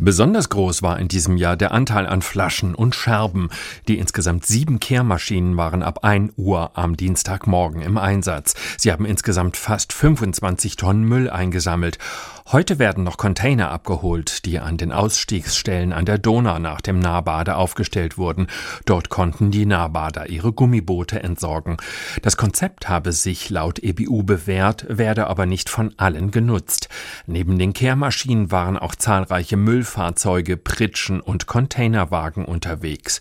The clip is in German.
Besonders groß war in diesem Jahr der Anteil an Flaschen und Scherben. Die insgesamt 7 Kehrmaschinen waren ab 1 Uhr am Dienstagmorgen im Einsatz. Sie haben insgesamt fast 25 Tonnen Müll eingesammelt. Heute werden noch Container abgeholt, die an den Ausstiegsstellen an der Donau nach dem Nahbade aufgestellt wurden. Dort konnten die Nahbader ihre Gummiboote entsorgen. Das Konzept habe sich laut EBU bewährt, werde aber nicht von allen genutzt. Neben den Kehrmaschinen waren auch zahlreiche Müllfahrzeuge, Pritschen und Containerwagen unterwegs.